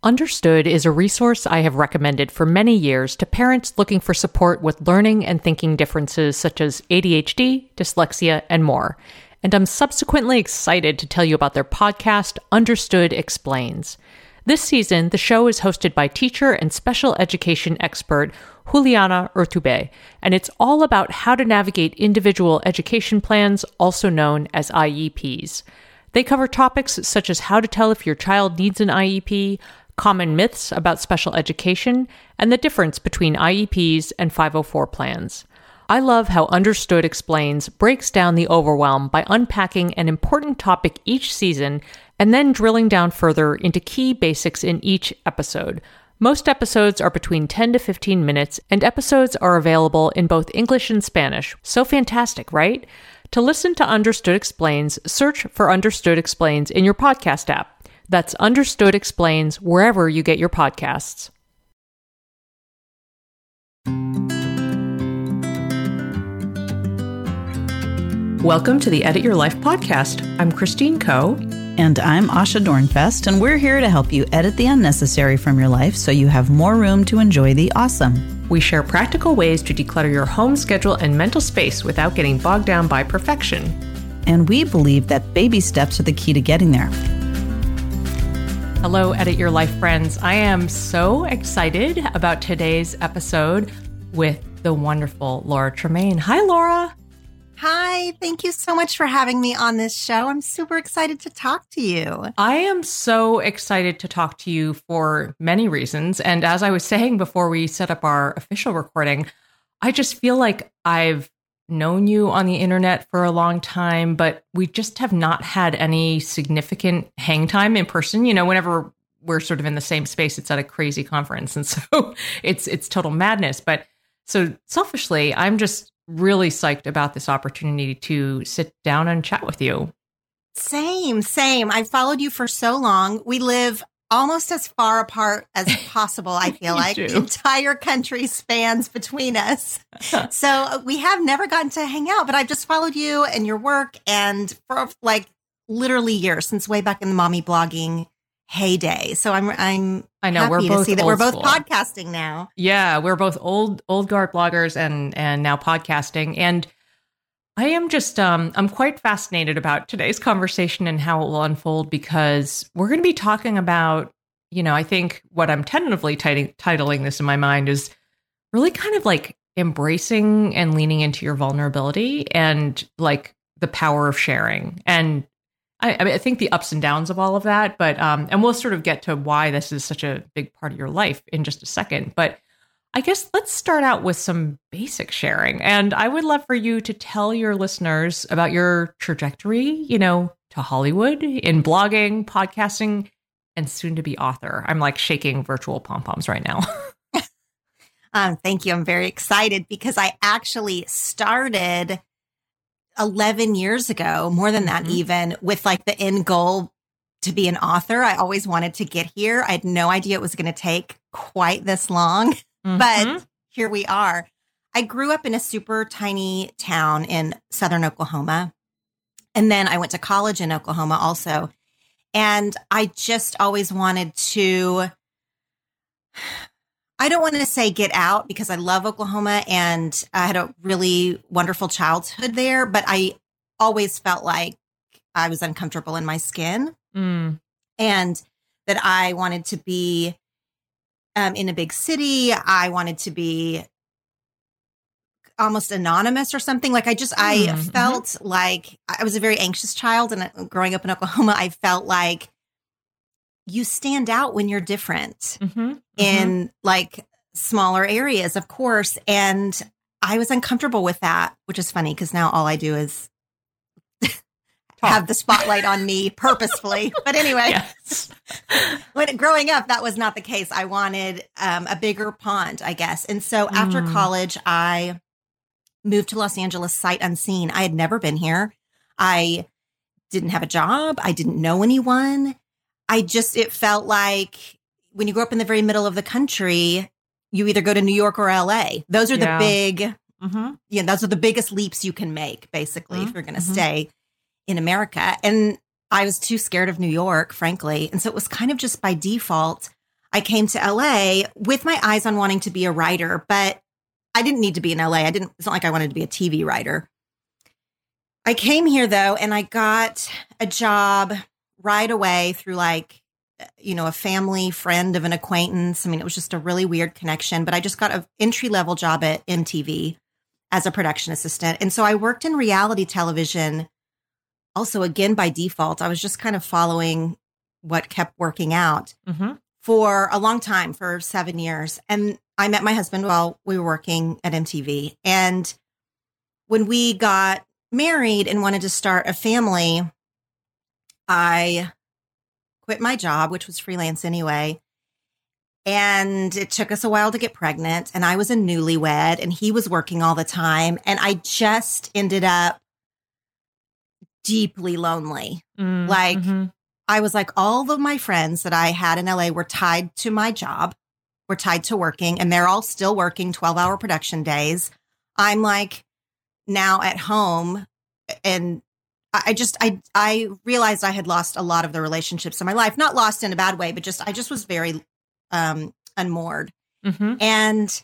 Understood is a resource I have recommended for many years to parents looking for support with learning and thinking differences such as ADHD, dyslexia, and more. And I'm subsequently excited to tell you about their podcast, Understood Explains. This season, the show is hosted by teacher and special education expert Juliana Urtubey, and it's all about how to navigate individual education plans, also known as IEPs. They cover topics such as how to tell if your child needs an IEP, common myths about special education, and the difference between IEPs and 504 plans. I love how Understood Explains breaks down the overwhelm by unpacking an important topic each season and then drilling down further into key basics in each episode. Most episodes are between 10 to 15 minutes, and episodes are available in both English and Spanish. So fantastic, right? To listen to Understood Explains, search for Understood Explains in your podcast app. That's Understood Explains wherever you get your podcasts. Welcome to the Edit Your Life podcast. I'm Christine Coe. And I'm Asha Dornfest, and we're here to help you edit the unnecessary from your life so you have more room to enjoy the awesome. We share practical ways to declutter your home schedule and mental space without getting bogged down by perfection. And we believe that baby steps are the key to getting there. Hello, Edit Your Life friends. I am so excited about today's episode with the wonderful Laura Tremaine. Hi, Laura. Hi, thank you so much for having me on this show. I'm super excited to talk to you. I am so excited to talk to you for many reasons. And as I was saying before we set up our official recording, I just feel like I've known you on the internet for a long time, but we just have not had any significant hang time in person. You know, whenever we're sort of in the same space, it's at a crazy conference. And so it's total madness. But so selfishly, I'm just really psyched about this opportunity to sit down and chat with you. Same. I've followed you for so long. We live almost as far apart as possible, I feel like. The entire country spans between us. So we have never gotten to hang out, but I've just followed you and your work and for like literally years, since way back in the mommy blogging heyday. So I'm I know happy we're both to see that old we're both school. podcasting now. Yeah, we're both old guard bloggers and now podcasting. And I am just I'm quite fascinated about today's conversation and how it will unfold, because we're going to be talking about, you know, I think what I'm tentatively titling this in my mind is really kind of like embracing and leaning into your vulnerability and like the power of sharing. And I mean, I think the ups and downs of all of that, but and we'll sort of get to why this is such a big part of your life in just a second. But I guess let's start out with some basic sharing. And I would love for you to tell your listeners about your trajectory, you know, to Hollywood in blogging, podcasting, and soon to be author. I'm like shaking virtual pom-poms right now. Thank you. I'm very excited because I actually started 11 years ago, more than that even, with like the end goal to be an author. I always wanted to get here. I had no idea it was going to take quite this long, but here we are. I grew up in a super tiny town in southern Oklahoma. And then I went to college in Oklahoma also. And I just always wanted to, I don't want to say get out because I love Oklahoma and I had a really wonderful childhood there, but I always felt like I was uncomfortable in my skin and that I wanted to be in a big city. I wanted to be almost anonymous or something. Like I felt like I was a very anxious child, and growing up in Oklahoma, I felt like you stand out when you're different in like smaller areas, of course. And I was uncomfortable with that, which is funny because now all I do is have the spotlight on me purposefully. But anyway, growing up, that was not the case. I wanted a bigger pond, I guess. And so after college, I moved to Los Angeles sight unseen. I had never been here. I didn't have a job. I didn't know anyone. It felt like when you grow up in the very middle of the country, you either go to New York or LA. Those are the big, those are the biggest leaps you can make, basically, if you're going to stay in America. And I was too scared of New York, frankly. And so it was kind of just by default, I came to LA with my eyes on wanting to be a writer, but I didn't need to be in LA. It's not like I wanted to be a TV writer. I came here though, and I got a job right away through like, a family friend of an acquaintance. I mean, it was just a really weird connection, but I just got an entry-level job at MTV as a production assistant. And so I worked in reality television also, again, by default. I was just kind of following what kept working out for a long time, for 7 years. And I met my husband while we were working at MTV. And when we got married and wanted to start a family, I quit my job, which was freelance anyway. And it took us a while to get pregnant. And I was a newlywed and he was working all the time. And I just ended up deeply lonely. I was like, all of my friends that I had in LA were tied to my job, were tied to working, and they're all still working 12-hour production days. I'm like now at home, and I realized I had lost a lot of the relationships in my life, not lost in a bad way, but I just was very unmoored. And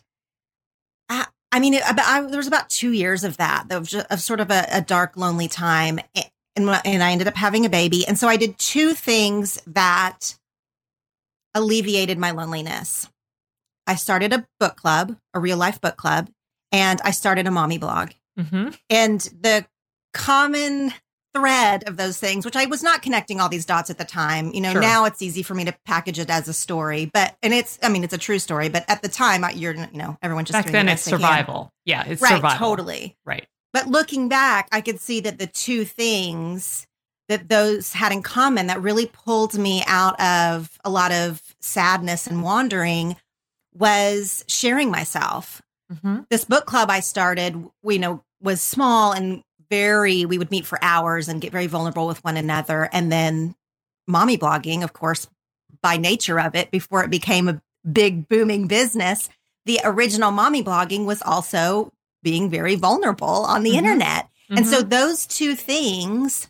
I mean, there was about 2 years of that, of sort of a dark, lonely time. And I ended up having a baby. And so I did two things that alleviated my loneliness. I started a book club, a real life book club, and I started a mommy blog. And the common thread of those things, which I was not connecting all these dots at the time, now it's easy for me to package it as a story, it's a true story, but at the time everyone just back then it's survival. Yeah, it's right, survival. Totally. Right. But looking back, I could see that the two things that those had in common that really pulled me out of a lot of sadness and wandering was sharing myself. This book club I started, was small and we would meet for hours and get very vulnerable with one another. And then mommy blogging, of course, by nature of it, before it became a big booming business, the original mommy blogging was also being very vulnerable on the internet. And so those two things,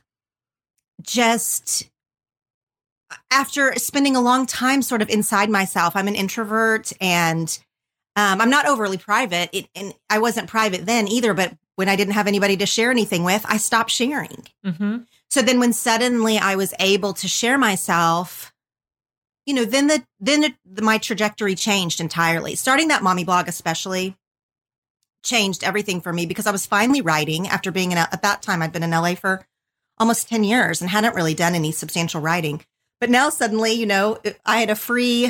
just after spending a long time sort of inside myself, I'm an introvert and I'm not overly private. And I wasn't private then either, but when I didn't have anybody to share anything with, I stopped sharing. So then when suddenly I was able to share myself, then my trajectory changed entirely. Starting that mommy blog especially changed everything for me because I was finally writing after being at that time, I'd been in LA for almost 10 years and hadn't really done any substantial writing. But now suddenly, I had a free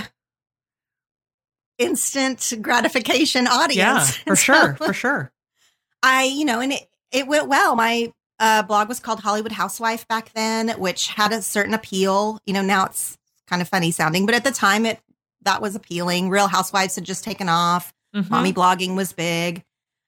instant gratification audience. Yeah, for sure. And it went well. My blog was called Hollywood Housewife back then, which had a certain appeal. Now it's kind of funny sounding, but at the time that was appealing. Real Housewives had just taken off. Mommy blogging was big.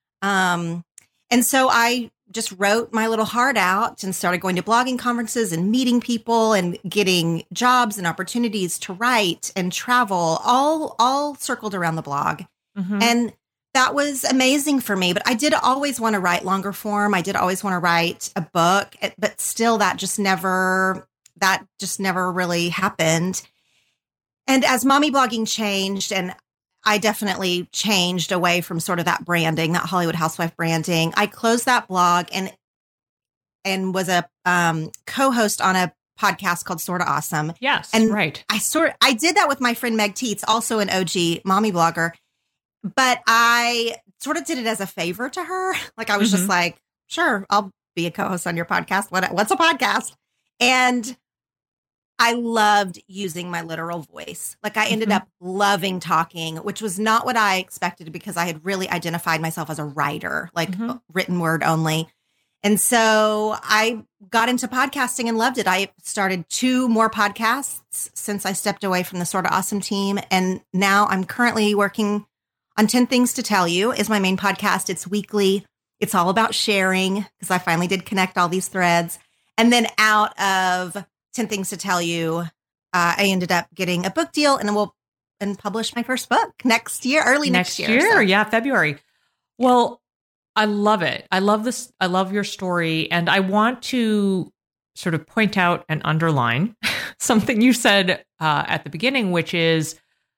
And so I just wrote my little heart out and started going to blogging conferences and meeting people and getting jobs and opportunities to write and travel, all circled around the blog. And that was amazing for me. But I did always want to write longer form. I did always want to write a book, but still that just never really happened. And as mommy blogging changed, and I definitely changed away from sort of that branding, that Hollywood Housewife branding, I closed that blog and was a co-host on a podcast called Sorta Awesome. Yes, and right. I did that with my friend Meg Tietz, also an OG mommy blogger, but I sort of did it as a favor to her. Like I was just like, sure, I'll be a co-host on your podcast. What's a podcast? And I loved using my literal voice. Like I ended up loving talking, which was not what I expected because I had really identified myself as a writer, like written word only. And so I got into podcasting and loved it. I started 2 more podcasts since I stepped away from the Sorta Awesome team. And now I'm currently working on 10 Things to Tell You is my main podcast. It's weekly. It's all about sharing because I finally did connect all these threads. And then out of 10 Things to Tell You, I ended up getting a book deal and publish my first book next year, early next year. So. Yeah, February. Well, I love it. I love this. I love your story. And I want to sort of point out and underline something you said at the beginning, which is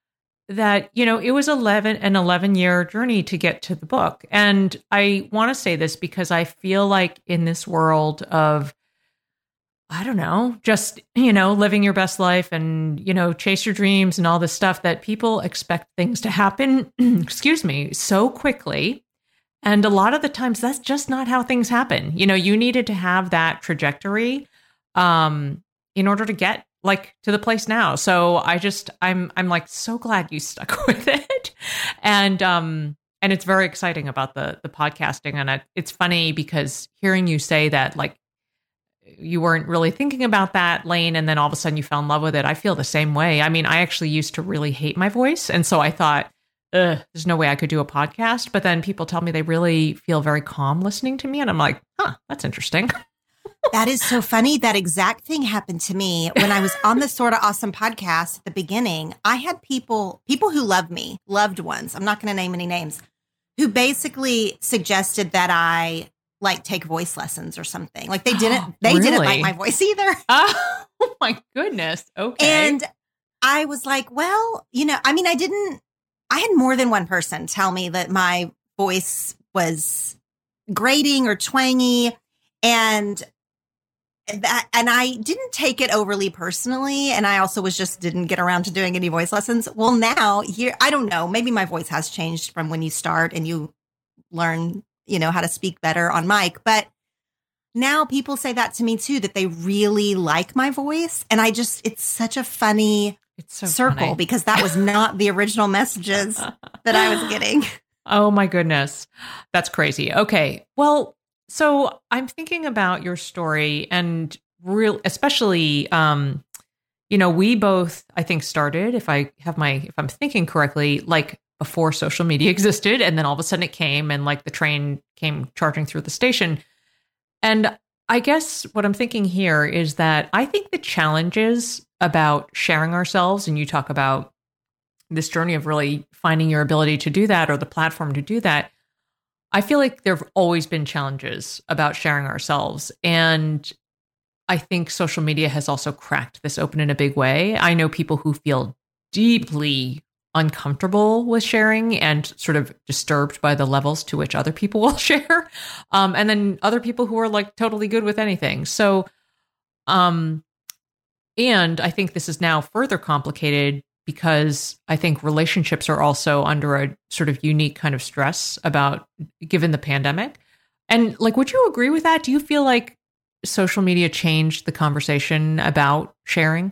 that, it was an 11-year journey to get to the book. And I want to say this because I feel like in this world of, I don't know, just, living your best life and, chase your dreams and all this stuff, that people expect things to happen, excuse me, so quickly. And a lot of the times that's just not how things happen. You needed to have that trajectory in order to get to the place now. So I'm like so glad you stuck with it. And it's very exciting about the podcasting. And it's funny because hearing you say that, you weren't really thinking about that lane, and then all of a sudden you fell in love with it. I feel the same way. I mean, I actually used to really hate my voice. And so I thought, there's no way I could do a podcast. But then people tell me they really feel very calm listening to me. And I'm like, that's interesting. That is so funny. That exact thing happened to me when I was on the Sorta Awesome podcast at the beginning. I had people who love me, loved ones, I'm not going to name any names, who basically suggested that I take voice lessons or something. They didn't like my voice either. Oh my goodness. Okay. And I was like, well, I had more than one person tell me that my voice was grating or twangy, and I didn't take it overly personally. And I also didn't get around to doing any voice lessons. Well, now here, I don't know, maybe my voice has changed from when you start and you learn, how to speak better on mic. But now people say that to me too, that they really like my voice. And it's such a funny circle funny. Because that was not the original messages that I was getting. Oh my goodness. That's crazy. Okay. Well, so I'm thinking about your story and especially, we both, I think, started, if I'm thinking correctly, before social media existed. And then all of a sudden it came and the train came charging through the station. And I guess what I'm thinking here is that I think the challenges about sharing ourselves, and you talk about this journey of really finding your ability to do that or the platform to do that. I feel like there have always been challenges about sharing ourselves. And I think social media has also cracked this open in a big way. I know people who feel deeply uncomfortable with sharing and sort of disturbed by the levels to which other people will share. And then other people who are totally good with anything. So, and I think this is now further complicated because I think relationships are also under a sort of unique kind of stress given the pandemic. And would you agree with that? Do you feel like social media changed the conversation about sharing?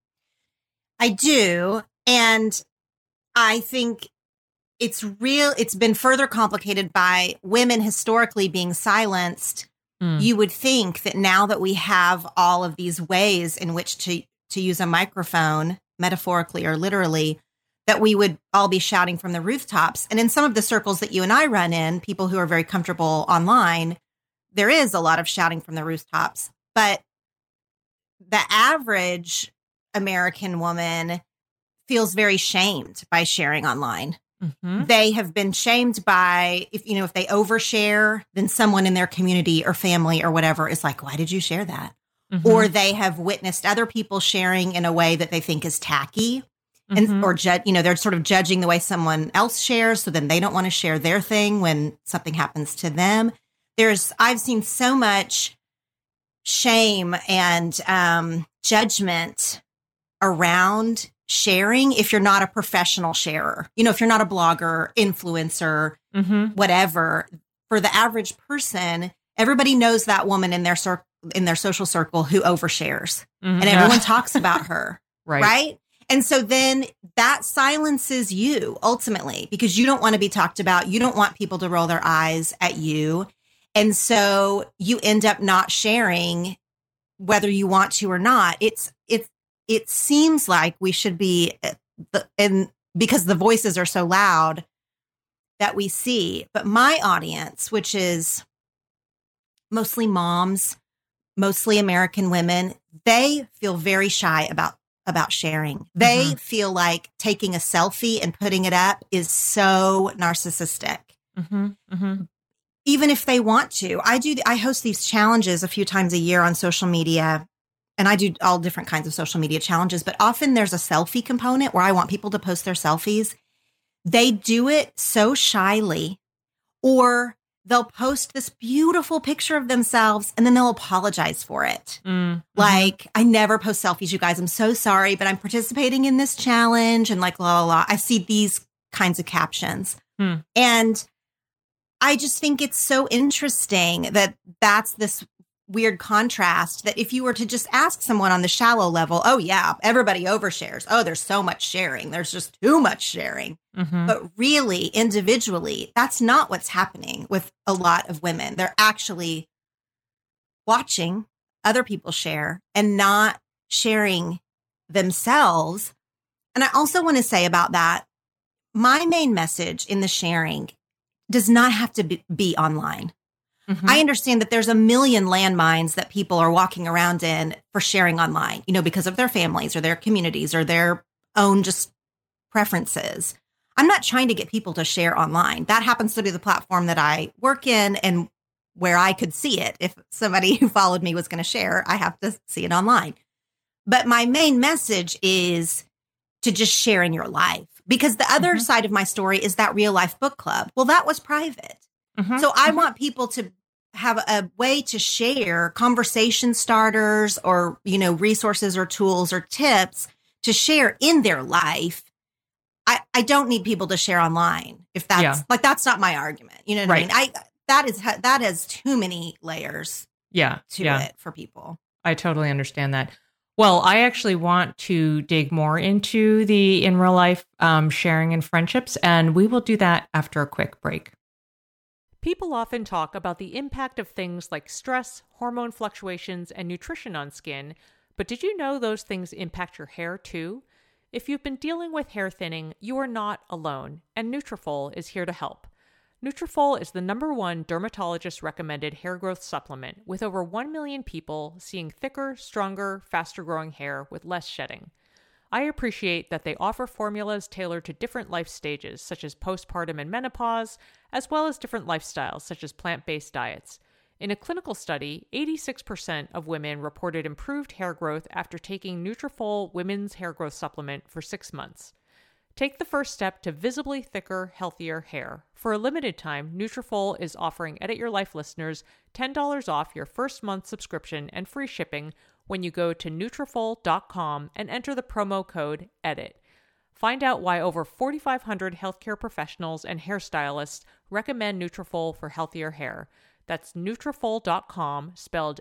I do. And I think it's been further complicated by women historically being silenced. You would think that now that we have all of these ways in which to use a microphone, metaphorically or literally, that we would all be shouting from the rooftops. And in some of the circles that you and I run in, people who are very comfortable online, there is a lot of shouting from the rooftops. But the average American woman feels very shamed by sharing online. Mm-hmm. They have been shamed by, if they overshare, then someone in their community or family or whatever is like, why did you share that? Mm-hmm. Or they have witnessed other people sharing in a way that they think is tacky. And or they're sort of judging the way someone else shares. So then they don't want to share their thing when something happens to them. I've seen so much shame and judgment around sharing if you're not a professional sharer, if you're not a blogger, influencer, whatever. For the average person, everybody knows that woman in their social circle who overshares, and everyone talks about her, right? And so then that silences you ultimately because you don't want to be talked about. You don't want people to roll their eyes at you. And so you end up not sharing whether you want to or not. It seems like we should be, and because the voices are so loud that we see, but my audience, which is mostly moms, mostly American women, they feel very shy about sharing. They feel like taking a selfie and putting it up is so narcissistic. Even if they want to. I host these challenges a few times a year on social media and I do all different kinds of social media challenges, but often there's a selfie component where I want people to post their selfies. They do it so shyly, or they'll post this beautiful picture of themselves and then they'll apologize for it. Like, I never post selfies, you guys. I'm so sorry, but I'm participating in this challenge and like, la, la, la. I see these kinds of captions. And I just think it's so interesting that that's this weird contrast, that if you were to just ask someone on the shallow level, oh yeah, everybody overshares. Oh, there's so much sharing. There's just too much sharing. But really, individually, that's not what's happening with a lot of women. They're actually watching other people share and not sharing themselves. And I also want to say about that, my main message in the sharing does not have to be online. I understand that there's a million landmines that people are walking around in for sharing online, you know, because of their families or their communities or their own just preferences. I'm not trying to get people to share online. That happens to be the platform that I work in and where I could see it. If somebody who followed me was going to share, I have to see it online. But my main message is to just share in your life, because the other side of my story is that real life book club. Well, that was private. So I want people to have a way to share conversation starters or, you know, resources or tools or tips to share in their life. I don't need people to share online. If that's like, that's not my argument. You know what I mean? That has too many layers to it for people. I totally understand that. Well, I actually want to dig more into the in real life sharing and friendships, and we will do that after a quick break. People often talk about the impact of things like stress, hormone fluctuations, and nutrition on skin, but did you know those things impact your hair too? If you've been dealing with hair thinning, you are not alone, and Nutrafol is here to help. Nutrafol is the #1 dermatologist-recommended hair growth supplement, with over 1 million people seeing thicker, stronger, faster-growing hair with less shedding. I appreciate that they offer formulas tailored to different life stages, such as postpartum and menopause, as well as different lifestyles, such as plant-based diets. In a clinical study, 86% of women reported improved hair growth after taking Nutrafol Women's Hair Growth Supplement for 6 months. Take the first step to visibly thicker, healthier hair. For a limited time, Nutrafol is offering Edit Your Life listeners $10 off your first month subscription and free shipping when you go to Nutrafol.com and enter the promo code EDIT. Find out why over 4,500 healthcare professionals and hairstylists recommend Nutrafol for healthier hair. That's Nutrafol.com, spelled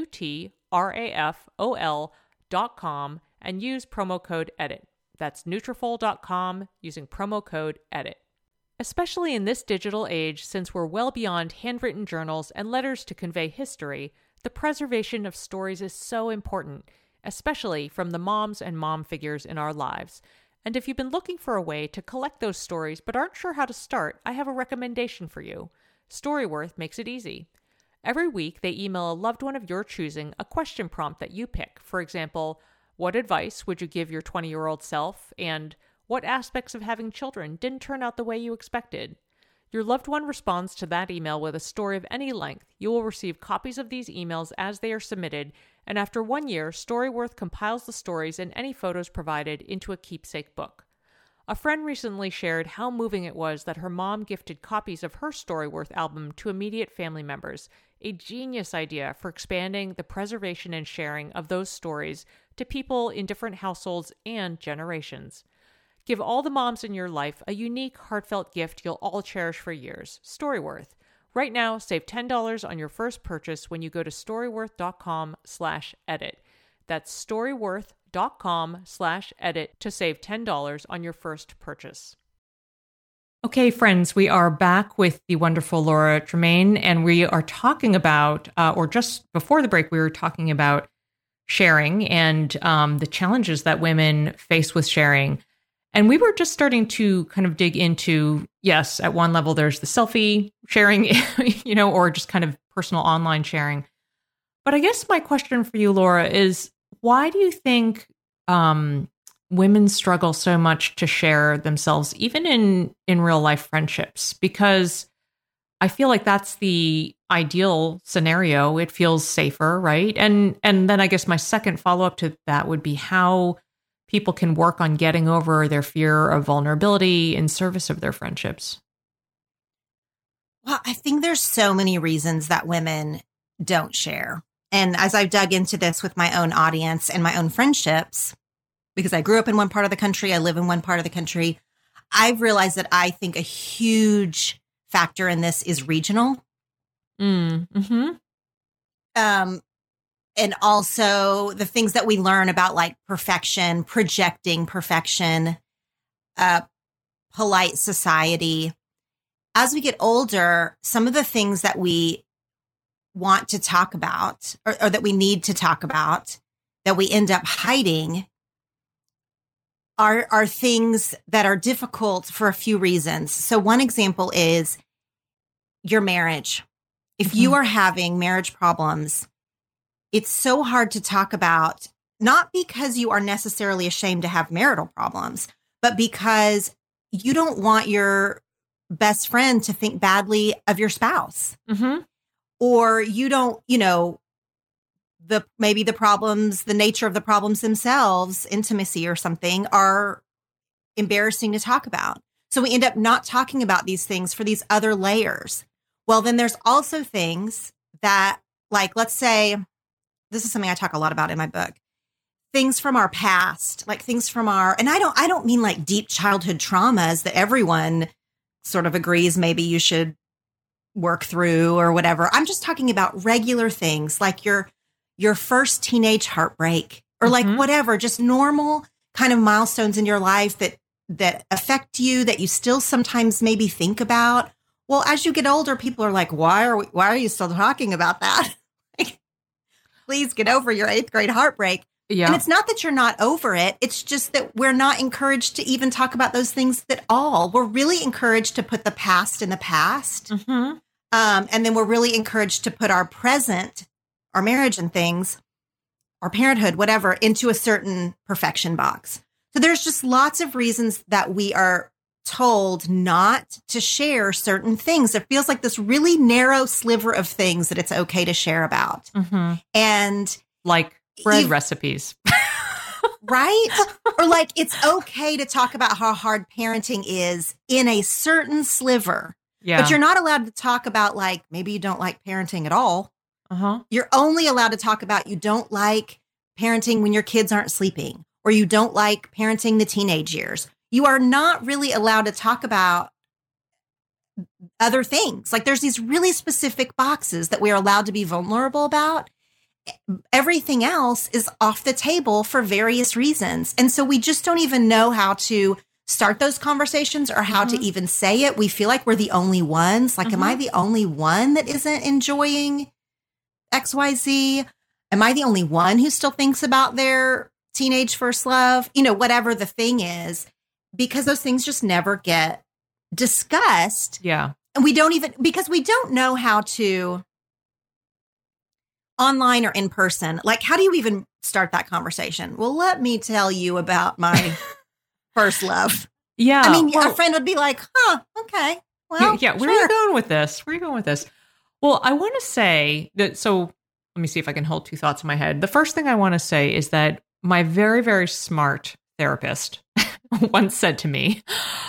Nutrafol.com, and use promo code EDIT. That's Nutrafol.com using promo code EDIT. Especially in this digital age, since we're well beyond handwritten journals and letters to convey history, the preservation of stories is so important, especially from the moms and mom figures in our lives. And if you've been looking for a way to collect those stories but aren't sure how to start, I have a recommendation for you. Storyworth makes it easy. Every week, they email a loved one of your choosing a question prompt that you pick. For example, what advice would you give your 20-year-old self? And what aspects of having children didn't turn out the way you expected? Your loved one responds to that email with a story of any length. You will receive copies of these emails as they are submitted, and after 1 year, Storyworth compiles the stories and any photos provided into a keepsake book. A friend recently shared how moving it was that her mom gifted copies of her Storyworth album to immediate family members, a genius idea for expanding the preservation and sharing of those stories to people in different households and generations. Give all the moms in your life a unique, heartfelt gift you'll all cherish for years. Storyworth. Right now, save $10 on your first purchase when you go to storyworth.com/edit. That's storyworth.com/edit to save $10 on your first purchase. Okay, friends, we are back with the wonderful Laura Tremaine, and we are talking about, or just before the break, we were talking about sharing and the challenges that women face with sharing. And we were just starting to kind of dig into, yes, at one level, there's the selfie sharing, or just kind of personal online sharing. But I guess my question for you, Laura, is why do you think women struggle so much to share themselves, even in real life friendships? Because I feel like that's the ideal scenario. It feels safer, right? And then I guess my second follow-up to that would be how people can work on getting over their fear of vulnerability in service of their friendships. Well, I think there's so many reasons that women don't share. And as I've dug into this with my own audience and my own friendships, because I grew up in one part of the country, I live in one part of the country, I've realized that I think a huge factor in this is regional. Mm-hmm. And also the things that we learn about like perfection, projecting perfection, polite society. As we get older, some of the things that we want to talk about or that we need to talk about that we end up hiding are things that are difficult for a few reasons. So one example is your marriage. If you are having marriage problems, it's so hard to talk about, not because you are necessarily ashamed to have marital problems, but because you don't want your best friend to think badly of your spouse. Mm-hmm. Or you don't, maybe the problems, the nature of the problems themselves, intimacy or something, are embarrassing to talk about. So we end up not talking about these things for these other layers. Well, then there's also things that, like, let's say, this is something I talk a lot about in my book, things from our past, like things from and I don't mean like deep childhood traumas that everyone sort of agrees maybe you should work through or whatever. I'm just talking about regular things like your first teenage heartbreak or like whatever, just normal kind of milestones in your life that affect you, that you still sometimes maybe think about. Well, as you get older, people are like, why are you still talking about that? Like, please get over your 8th grade heartbreak. Yeah. And it's not that you're not over it. It's just that we're not encouraged to even talk about those things at all. We're really encouraged to put the past in the past. Mm-hmm. And then we're really encouraged to put our present, our marriage and things, our parenthood, whatever, into a certain perfection box. So there's just lots of reasons that we are told not to share certain things. It feels like this really narrow sliver of things that it's okay to share about. Mm-hmm. And like bread recipes. Right? Or like it's okay to talk about how hard parenting is in a certain sliver. Yeah. But you're not allowed to talk about like maybe you don't like parenting at all. Uh-huh. You're only allowed to talk about you don't like parenting when your kids aren't sleeping, or you don't like parenting the teenage years. You are not really allowed to talk about other things. Like there's these really specific boxes that we are allowed to be vulnerable about. Everything else is off the table for various reasons. And so we just don't even know how to start those conversations or how to even say it. We feel like we're the only ones. Like, am I the only one that isn't enjoying XYZ? Am I the only one who still thinks about their teenage first love? Whatever the thing is, because those things just never get discussed. Yeah. And because we don't know how to, online or in person, like, how do you even start that conversation? Well, let me tell you about my first love. Yeah. I mean, a friend would be like, okay. Well, yeah. Where are you going with this? Well, I want to say that, so let me see if I can hold two thoughts in my head. The first thing I want to say is that my very, very smart therapist once said to me,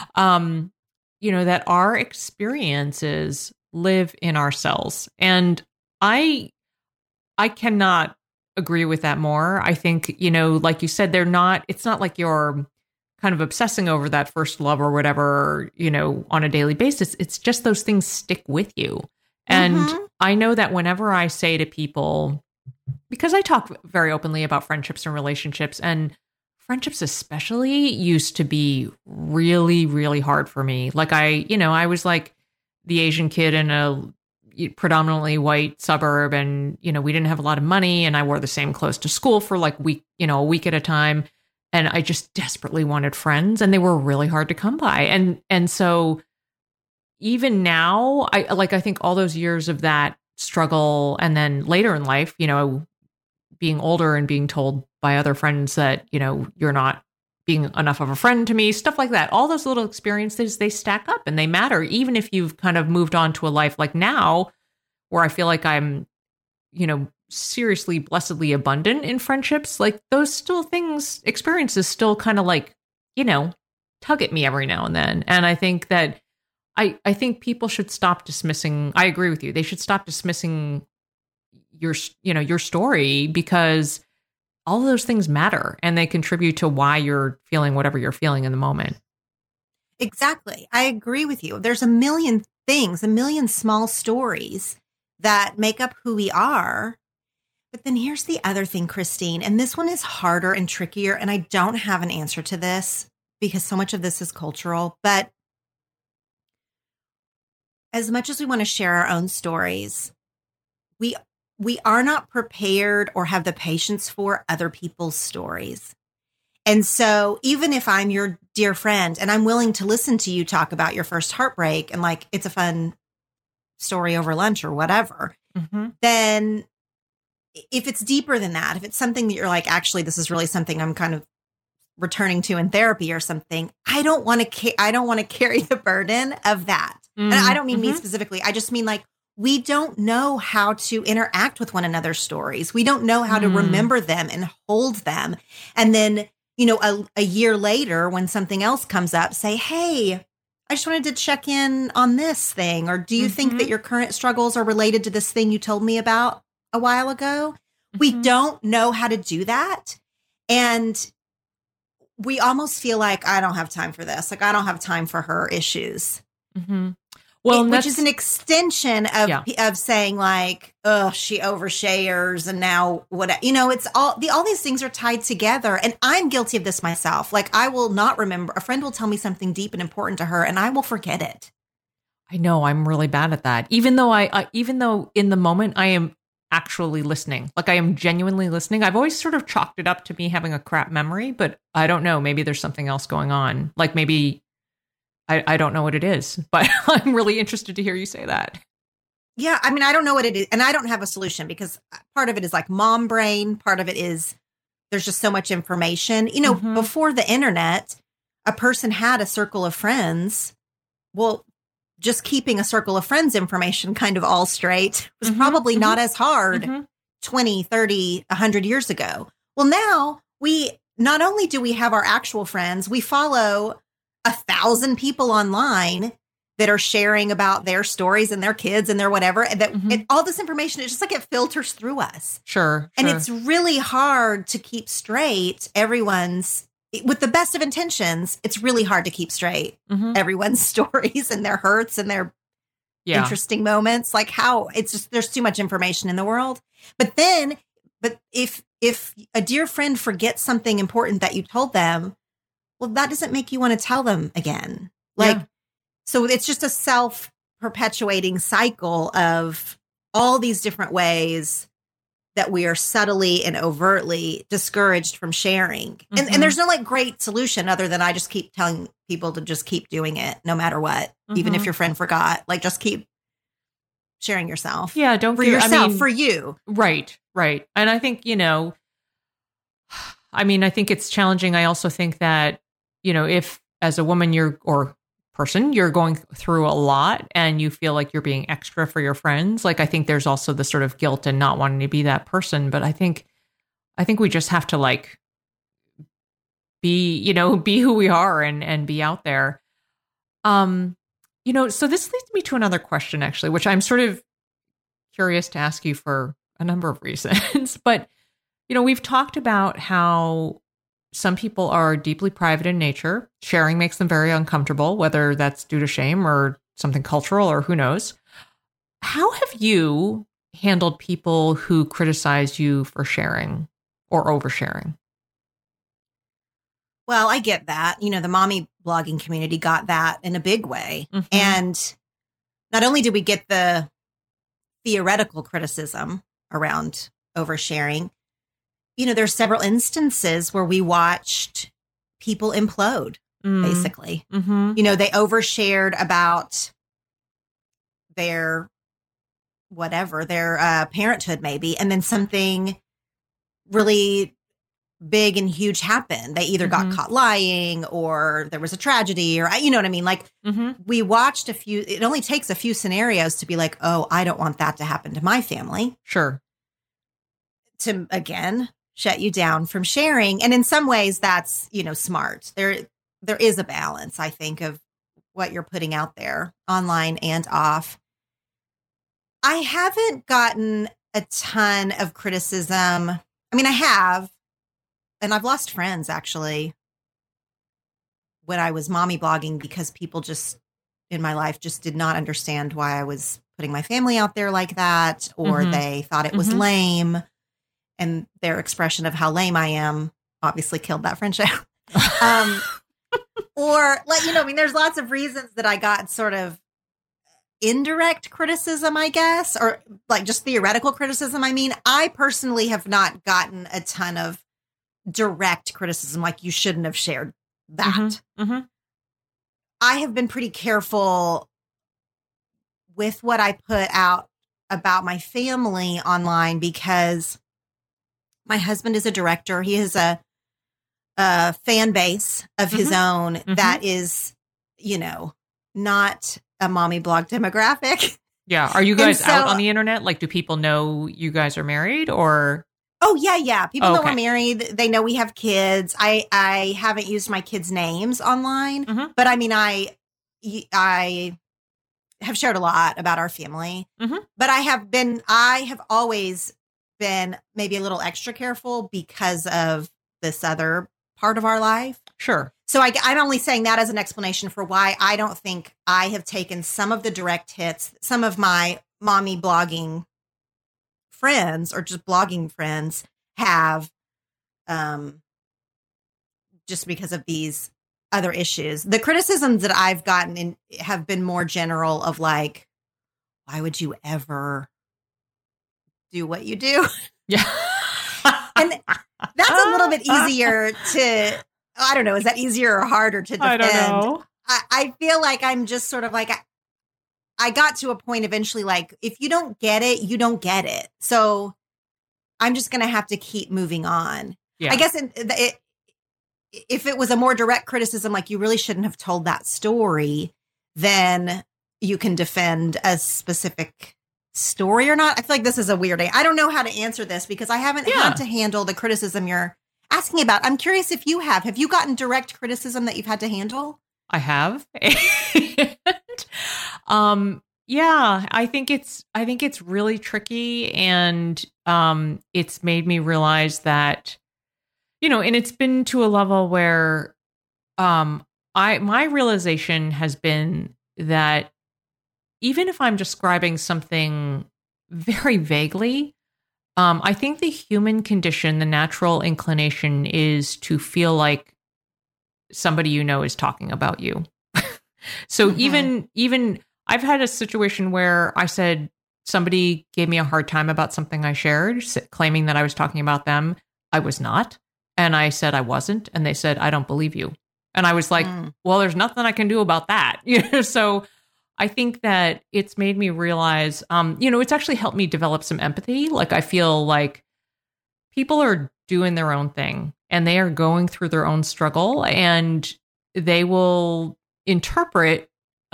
that our experiences live in our cells. And I cannot agree with that more. I think, like you said, it's not like you're kind of obsessing over that first love or whatever, on a daily basis. It's just those things stick with you. And I know that whenever I say to people, because I talk very openly about friendships and relationships, and friendships especially used to be really, really hard for me. Like I was like the Asian kid in a predominantly white suburb, and, we didn't have a lot of money, and I wore the same clothes to school for like a week at a time. And I just desperately wanted friends, and they were really hard to come by. And so even now, I think all those years of that struggle, and then later in life, being older and being told by other friends that, you're not being enough of a friend to me, stuff like that. All those little experiences, they stack up and they matter, even if you've kind of moved on to a life like now where I feel like I'm, seriously, blessedly abundant in friendships. Like those still things, experiences still kind of like, tug at me every now and then. And I think that I think people should stop dismissing. I agree with you. They should stop dismissing your story, because all of those things matter and they contribute to why you're feeling whatever you're feeling in the moment. Exactly. I agree with you. There's a million things, a million small stories that make up who we are. But then here's the other thing, Christine, and this one is harder and trickier, and I don't have an answer to this because so much of this is cultural. But as much as we want to share our own stories, we are not prepared or have the patience for other people's stories. And so even if I'm your dear friend and I'm willing to listen to you talk about your first heartbreak and like it's a fun story over lunch or whatever, then if it's deeper than that, if it's something that you're like, actually, this is really something I'm kind of returning to in therapy or something, I don't want to carry the burden of that. And I don't mean me specifically. I just mean like, we don't know how to interact with one another's stories. We don't know how to remember them and hold them. And then, a year later, when something else comes up, say, hey, I just wanted to check in on this thing. Or do you think that your current struggles are related to this thing you told me about a while ago? We don't know how to do that. And we almost feel like, I don't have time for this. Like, I don't have time for her issues. Well, which is an extension of saying like, oh, she overshares and now what, it's all these things are tied together. And I'm guilty of this myself. Like I will not remember, a friend will tell me something deep and important to her and I will forget it. I know I'm really bad at that. Even though in the moment I am actually listening, like I am genuinely listening. I've always sort of chalked it up to me having a crap memory, but I don't know. Maybe there's something else going on. Like maybe I don't know what it is, but I'm really interested to hear you say that. Yeah. I mean, I don't know what it is. And I don't have a solution because part of it is like mom brain. Part of it is there's just so much information. Before the internet, a person had a circle of friends. Well, just keeping a circle of friends information kind of all straight was probably not as hard 20, 30, 100 years ago. Well, now not only do we have our actual friends, we follow 1,000 people online that are sharing about their stories and their kids and their whatever. And that all this information, it's just like it filters through us. Sure. And it's really hard to keep straight with the best of intentions. It's really hard to keep straight everyone's stories and their hurts and their interesting moments. Like how it's just, there's too much information in the world. But if a dear friend forgets something important that you told them, well, that doesn't make you want to tell them again. So it's just a self-perpetuating cycle of all these different ways that we are subtly and overtly discouraged from sharing. And there's no like great solution other than I just keep telling people to just keep doing it no matter what, even if your friend forgot, like just keep sharing yourself. Yeah. Don't for yourself, for you. Right. And I think, I think it's challenging. I also think that, if as a woman or person, you're going through a lot and you feel like you're being extra for your friends. Like, I think there's also the sort of guilt and not wanting to be that person. But I think we just have to like be who we are and be out there. So this leads me to another question actually, which I'm sort of curious to ask you for a number of reasons. But, we've talked about how some people are deeply private in nature. Sharing makes them very uncomfortable, whether that's due to shame or something cultural or who knows. How have you handled people who criticize you for sharing or oversharing? Well, I get that. The mommy blogging community got that in a big way. And not only did we get the theoretical criticism around oversharing, there's several instances where we watched people implode, basically. They overshared about their parenthood maybe, and then something really big and huge happen. They either got caught lying or there was a tragedy or, you know what I mean? Like we watched it only takes a few scenarios to be like, oh, I don't want that to happen to my family. Sure. To, again, shut you down from sharing. And in some ways that's, smart. There is a balance, I think, of what you're putting out there online and off. I haven't gotten a ton of criticism. I mean, I have, and I've lost friends actually when I was mommy blogging because people just in my life just did not understand why I was putting my family out there like that, or they thought it was lame, and their expression of how lame I am obviously killed that friendship. Or like, I mean, there's lots of reasons that I got sort of indirect criticism, I guess, or like just theoretical criticism. I mean, I personally have not gotten a ton of direct criticism, like you shouldn't have shared that. I have been pretty careful with what I put out about my family online because my husband is a director. He has a fan base of his own that is, not a mommy blog demographic. Yeah. Are you guys out on the internet? Like, do people know you guys are married or? Oh, yeah. People know we're married. They know we have kids. I haven't used my kids' names online, but I mean, I have shared a lot about our family, but I have always been maybe a little extra careful because of this other part of our life. Sure. So I'm only saying that as an explanation for why I don't think I have taken some of the direct hits, some of my mommy blogging friends or just blogging friends have, just because of these other issues. The criticisms that I've gotten have been more general of like, why would you ever do what you do? Yeah. And that's a little bit easier to, I don't know, is that easier or harder to defend? I don't know. I feel like I'm just sort of like, I got to a point eventually, like, if you don't get it, you don't get it. So I'm just going to have to keep moving on. Yeah. I guess if it was a more direct criticism, like you really shouldn't have told that story, then you can defend a specific story or not. I feel like this is a weird, I don't know how to answer this because I haven't had to handle the criticism you're asking about. I'm curious if you have. Have you gotten direct criticism that you've had to handle? I have. Yeah, I think it's really tricky, and it's made me realize that, and it's been to a level where my realization has been that even if I'm describing something very vaguely, I think the human condition, the natural inclination is to feel like somebody is talking about you. So even I've had a situation where I said somebody gave me a hard time about something I shared, claiming that I was talking about them. I was not. And I said I wasn't. And they said, I don't believe you. And I was like, well, there's nothing I can do about that. So I think that it's made me realize, it's actually helped me develop some empathy. Like, I feel like people are doing their own thing and they are going through their own struggle, and they will interpret,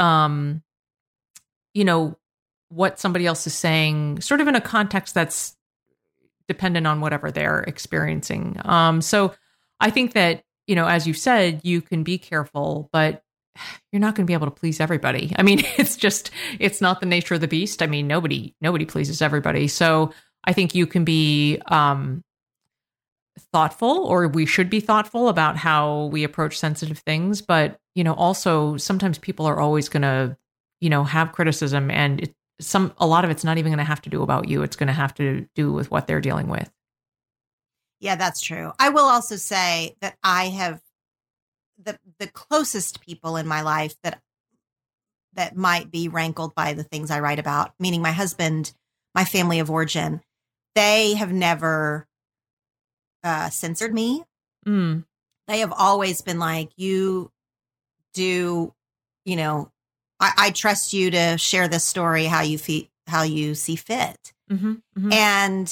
what somebody else is saying sort of in a context that's dependent on whatever they're experiencing. So I think that, as you said, you can be careful, but you're not going to be able to please everybody. I mean, it's not the nature of the beast. I mean, nobody pleases everybody. So I think you can be thoughtful, or we should be thoughtful about how we approach sensitive things. But, also sometimes people are always going to, have criticism, and a lot of it's not even going to have to do about you. It's going to have to do with what they're dealing with. Yeah, that's true. I will also say that I have the closest people in my life that might be rankled by the things I write about, meaning my husband, my family of origin. They have never censored me. They have always been like, you do, I trust you to share this story how you see fit. And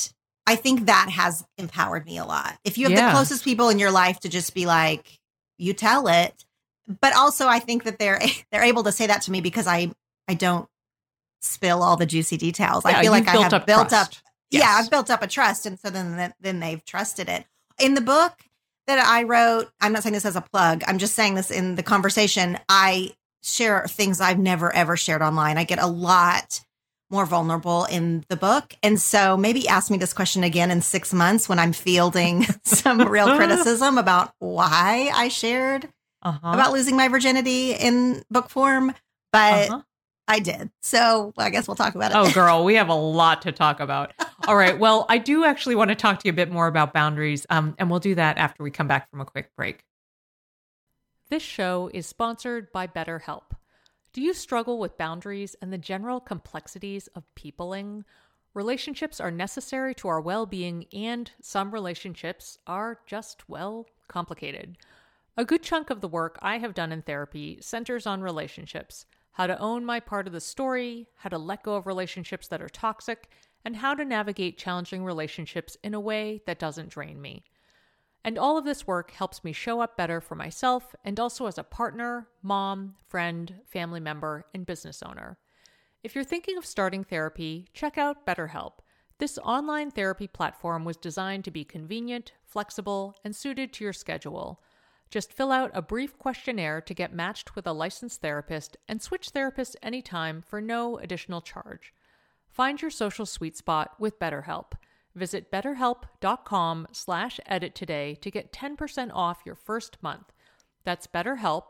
I think that has empowered me a lot. If you have the closest people in your life to just be like, you tell it. But also I think that they're able to say that to me because I don't spill all the juicy details. I feel like I have built up. Yes. Yeah, I've built up a trust. And so then they've trusted it. In the book that I wrote, I'm not saying this as a plug. I'm just saying this in the conversation. I share things I've never, ever shared online. I get a lot more vulnerable in the book. And so maybe ask me this question again in 6 months when I'm fielding some real criticism about why I shared about losing my virginity in book form. But I did. So I guess we'll talk about it. Oh, girl, we have a lot to talk about. All right. Well, I do actually want to talk to you a bit more about boundaries. And we'll do that after we come back from a quick break. This show is sponsored by BetterHelp. Do you struggle with boundaries and the general complexities of peopling? Relationships are necessary to our well-being, and some relationships are just, well, complicated. A good chunk of the work I have done in therapy centers on relationships, how to own my part of the story, how to let go of relationships that are toxic, and how to navigate challenging relationships in a way that doesn't drain me. And all of this work helps me show up better for myself and also as a partner, mom, friend, family member, and business owner. If you're thinking of starting therapy, check out BetterHelp. This online therapy platform was designed to be convenient, flexible, and suited to your schedule. Just fill out a brief questionnaire to get matched with a licensed therapist and switch therapists anytime for no additional charge. Find your social sweet spot with BetterHelp. Visit betterhelp.com/edit today to get 10% off your first month. That's BetterHelp,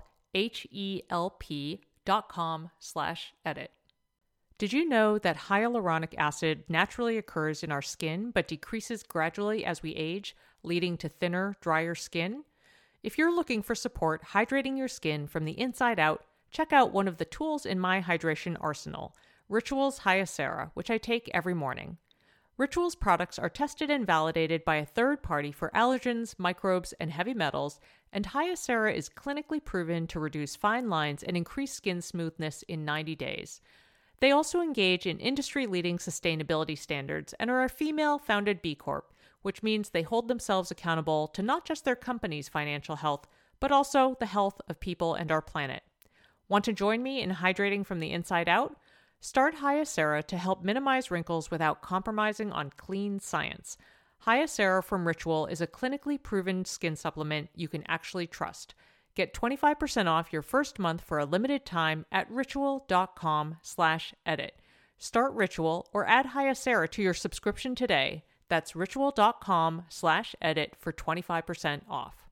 HELP.com/edit. Did you know that hyaluronic acid naturally occurs in our skin but decreases gradually as we age, leading to thinner, drier skin? If you're looking for support hydrating your skin from the inside out, check out one of the tools in my hydration arsenal, Rituals Hyacera, which I take every morning. Rituals products are tested and validated by a third party for allergens, microbes, and heavy metals, and Hyacera is clinically proven to reduce fine lines and increase skin smoothness in 90 days. They also engage in industry-leading sustainability standards and are a female-founded B Corp, which means they hold themselves accountable to not just their company's financial health, but also the health of people and our planet. Want to join me in hydrating from the inside out? Start Hyacera to help minimize wrinkles without compromising on clean science. Hyacera from Ritual is a clinically proven skin supplement you can actually trust. Get 25% off your first month for a limited time at ritual.com/edit. Start Ritual or add Hyacera to your subscription today. That's ritual.com/edit for 25% off.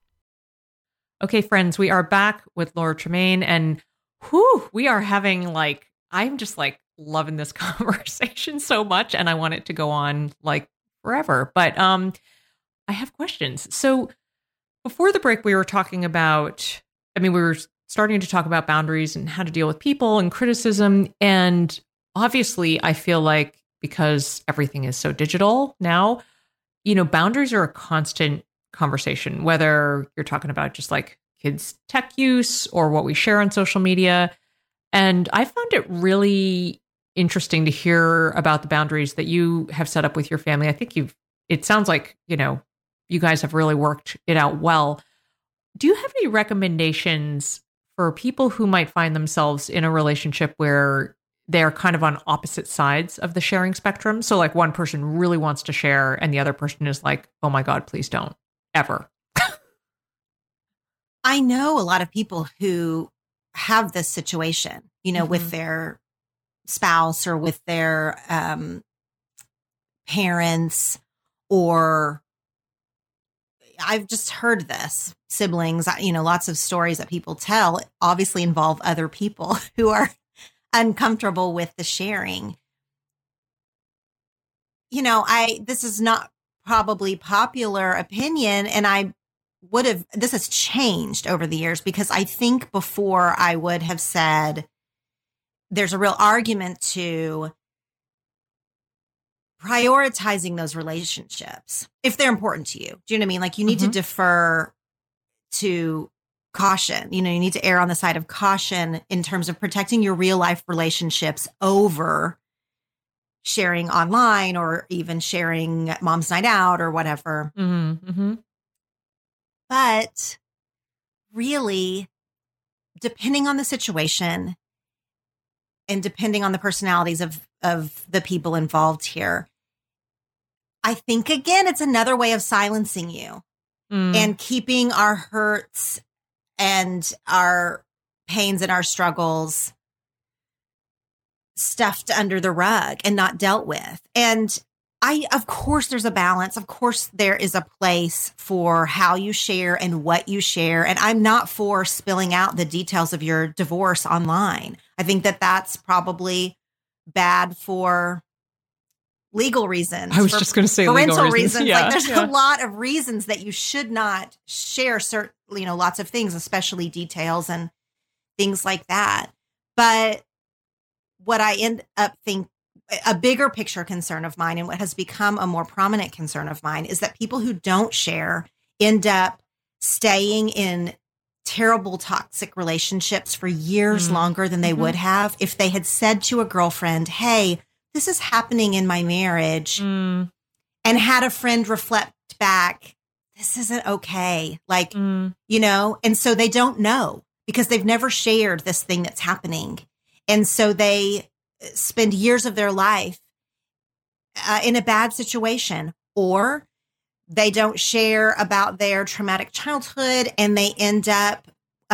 Okay, friends, we are back with Laura Tremaine, and we are having I'm just loving this conversation so much, and I want it to go on forever. But I have questions. So before the break, we were talking about, we were starting to talk about boundaries and how to deal with people and criticism. And obviously, I feel like because everything is so digital now, boundaries are a constant conversation, whether you're talking about just kids' tech use or what we share on social media. And I found it really interesting to hear about the boundaries that you have set up with your family. I think it sounds like, you guys have really worked it out well. Do you have any recommendations for people who might find themselves in a relationship where they're kind of on opposite sides of the sharing spectrum? So one person really wants to share and the other person is like, oh my God, please don't ever. I know a lot of people who have this situation, with their spouse or with their parents, or I've just heard this, siblings, lots of stories that people tell obviously involve other people who are uncomfortable with the sharing. This is not probably popular opinion, and this has changed over the years, because I think before I would have said there's a real argument to prioritizing those relationships if they're important to you. Do you know what I mean? You need to defer to caution. You need to err on the side of caution in terms of protecting your real life relationships over sharing online or even sharing at mom's night out or whatever. But really, depending on the situation and depending on the personalities of the people involved here, I think, again, it's another way of silencing you and keeping our hurts and our pains and our struggles stuffed under the rug and not dealt with. And of course, there's a balance. Of course, there is a place for how you share and what you share. And I'm not for spilling out the details of your divorce online. I think that that's probably bad for legal reasons. I was just going to say parental legal reasons. Yeah. Like there's a lot of reasons that you should not share certain, lots of things, especially details and things like that. But what I end up thinking, a bigger picture concern of mine and what has become a more prominent concern of mine is that people who don't share end up staying in terrible toxic relationships for years longer than they would have if they had said to a girlfriend, hey, this is happening in my marriage, and had a friend reflect back, this isn't okay. And so they don't know because they've never shared this thing that's happening. And so they spend years of their life in a bad situation, or they don't share about their traumatic childhood and they end up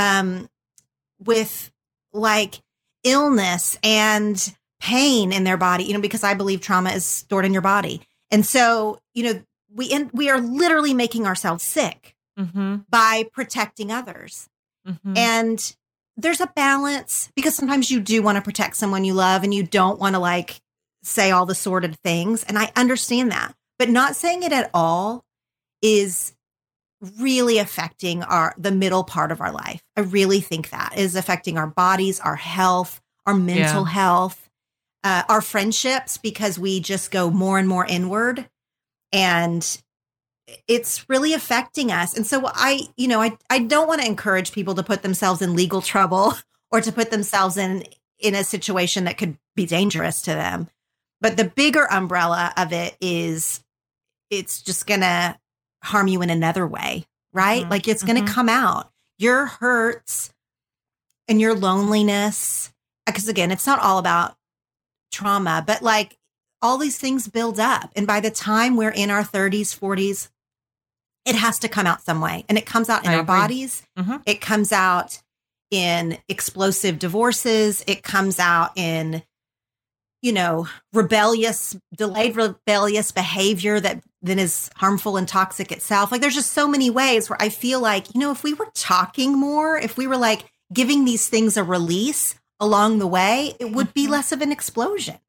with illness and pain in their body, because I believe trauma is stored in your body. And so, we are literally making ourselves sick by protecting others. And there's a balance because sometimes you do want to protect someone you love and you don't want to say all the sordid things. And I understand that, but not saying it at all is really affecting the middle part of our life. I really think that is affecting our bodies, our health, our mental health, our friendships, because we just go more and more inward and it's really affecting us. And so I don't want to encourage people to put themselves in legal trouble or to put themselves in a situation that could be dangerous to them. But the bigger umbrella of it is it's just going to harm you in another way, right? It's going to come out. Your hurts and your loneliness, because again, it's not all about trauma, but all these things build up. And by the time we're in our 30s, 40s, it has to come out some way. And it comes out in our bodies. It comes out in explosive divorces. It comes out in, delayed rebellious behavior that then is harmful and toxic itself. There's just so many ways where I feel if we were talking more, if we were giving these things a release along the way, it would be less of an explosion.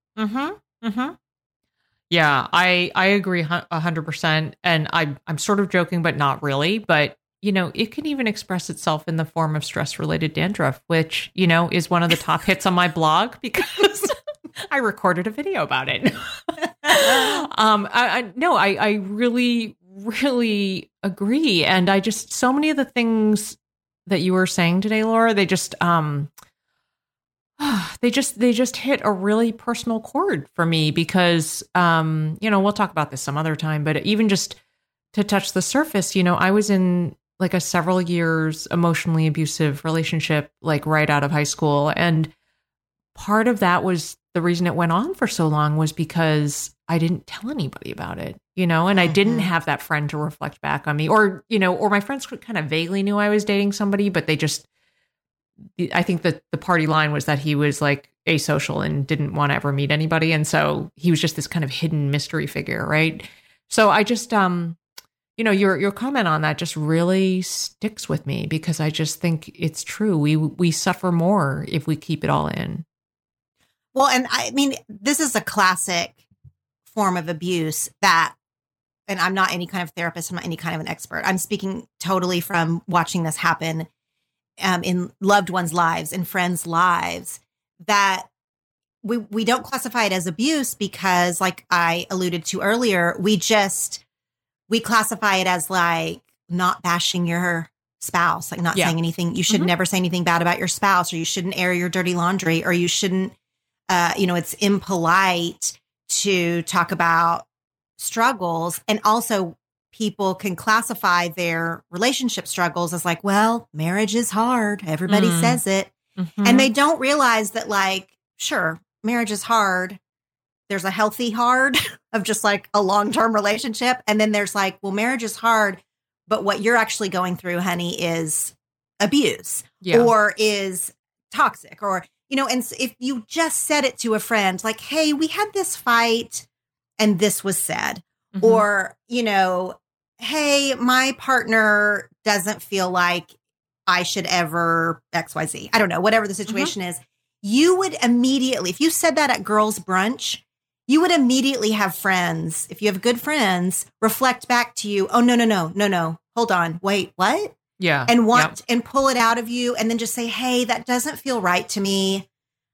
Yeah, I agree 100%. And I'm sort of joking, but not really. But, it can even express itself in the form of stress-related dandruff, which, is one of the top hits on my blog because I recorded a video about it. I really, really agree. And I just, so many of the things that you were saying today, Laura, they just hit a really personal chord for me because, we'll talk about this some other time, but even just to touch the surface, I was in a several years emotionally abusive relationship, right out of high school. And part of that was the reason it went on for so long was because I didn't tell anybody about it, and I didn't have that friend to reflect back on me or my friends kind of vaguely knew I was dating somebody, but I think that the party line was that he was asocial and didn't want to ever meet anybody. And so he was just this kind of hidden mystery figure. Right. So I just, your comment on that just really sticks with me because I just think it's true. We suffer more if we keep it all in. Well, and I mean, this is a classic form of abuse and I'm not any kind of therapist. I'm not any kind of an expert. I'm speaking totally from watching this happen in loved ones' lives and friends' lives, that we don't classify it as abuse because, like I alluded to earlier, we classify it as not bashing your spouse, not saying anything. You should never say anything bad about your spouse, or you shouldn't air your dirty laundry, or you shouldn't, it's impolite to talk about struggles. And also people can classify their relationship struggles as like, well, marriage is hard. Everybody says it. And they don't realize that, like, sure, marriage is hard. There's a healthy hard of just like a long-term relationship. And then there's like, well, marriage is hard, but what you're actually going through, honey, is abuse or is toxic, or, you know, and if you just said it to a friend, like, hey, we had this fight and this was said, or, you know, hey, my partner doesn't feel like I should ever XYZ. I don't know, whatever the situation is. You would immediately, if you said that at girls' brunch, you would immediately have friends, if you have good friends, reflect back to you, oh, no, hold on, wait, what? Yeah. And and pull it out of you, and then just say, hey, that doesn't feel right to me.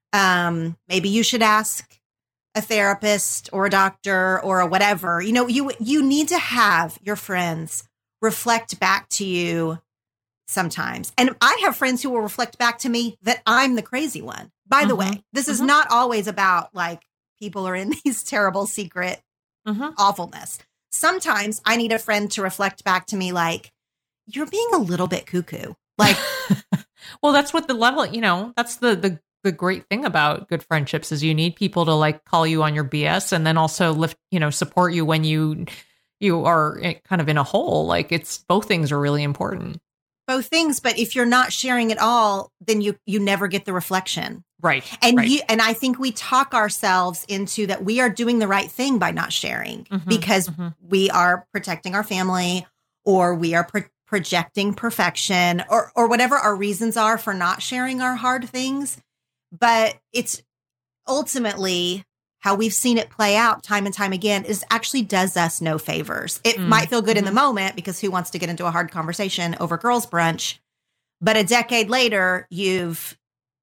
Maybe you should ask a therapist or a doctor or a whatever. You know, you need to have your friends reflect back to you sometimes. And I have friends who will reflect back to me that I'm the crazy one. By the way, this is not always about like people are in these terrible secret awfulness. Sometimes I need a friend to reflect back to me like, you're being a little bit cuckoo. Like, well, that's what the level, you know, that's the great thing about good friendships is you need people to like call you on your BS and then also lift, you know, support you when you are kind of in a hole. Like it's both things are really important. Both things. But if you're not sharing it all, then you never get the reflection. Right. And and I think we talk ourselves into that we are doing the right thing by not sharing because we are protecting our family, or we are projecting perfection, or whatever our reasons are for not sharing our hard things. But it's ultimately how we've seen it play out time and time again is actually does us no favors. It might feel good in the moment because who wants to get into a hard conversation over girls' brunch? But a decade later, you've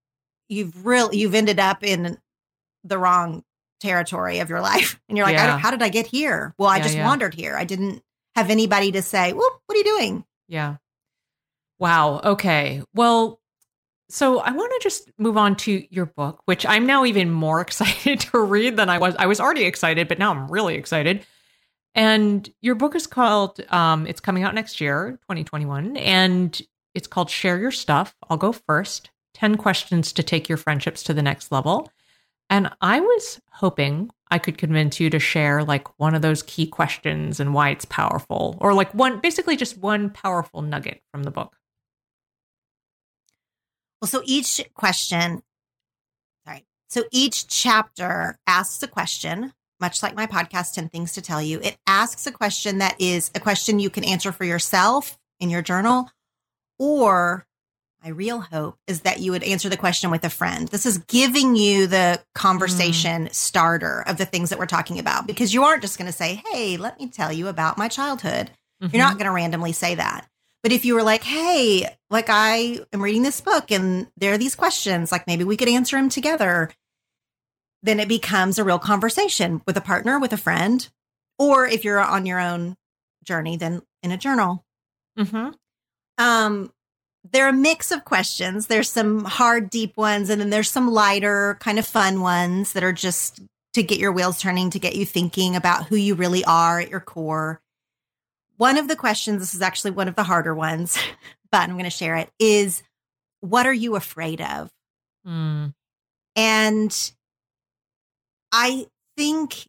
ended up in the wrong territory of your life. And you're like, how did I get here? Well, I just wandered here. I didn't have anybody to say, well, what are you doing? Yeah. Wow. Okay. Well, so I want to just move on to your book, which I'm now even more excited to read than I was. I was already excited, but now I'm really excited. And your book is called, it's coming out next year, 2021, and it's called Share Your Stuff. I'll go first. 10 questions to take your friendships to the next level. And I was hoping I could convince you to share like one of those key questions and why it's powerful, or like basically just one powerful nugget from the book. Well, so each chapter asks a question, much like my podcast, 10 Things to Tell You. It asks a question that is a question you can answer for yourself in your journal, or my real hope is that you would answer the question with a friend. This is giving you the conversation starter of the things that we're talking about, because you aren't just going to say, hey, let me tell you about my childhood. You're not going to randomly say that. But if you were like, hey, like I am reading this book and there are these questions, like maybe we could answer them together, then it becomes a real conversation with a partner, with a friend, or if you're on your own journey, then in a journal. They're a mix of questions. There's some hard, deep ones, and then there's some lighter, kind of fun ones that are just to get your wheels turning, to get you thinking about who you really are at your core. One of the questions, this is actually one of the harder ones, but I'm going to share it, is what are you afraid of? And I think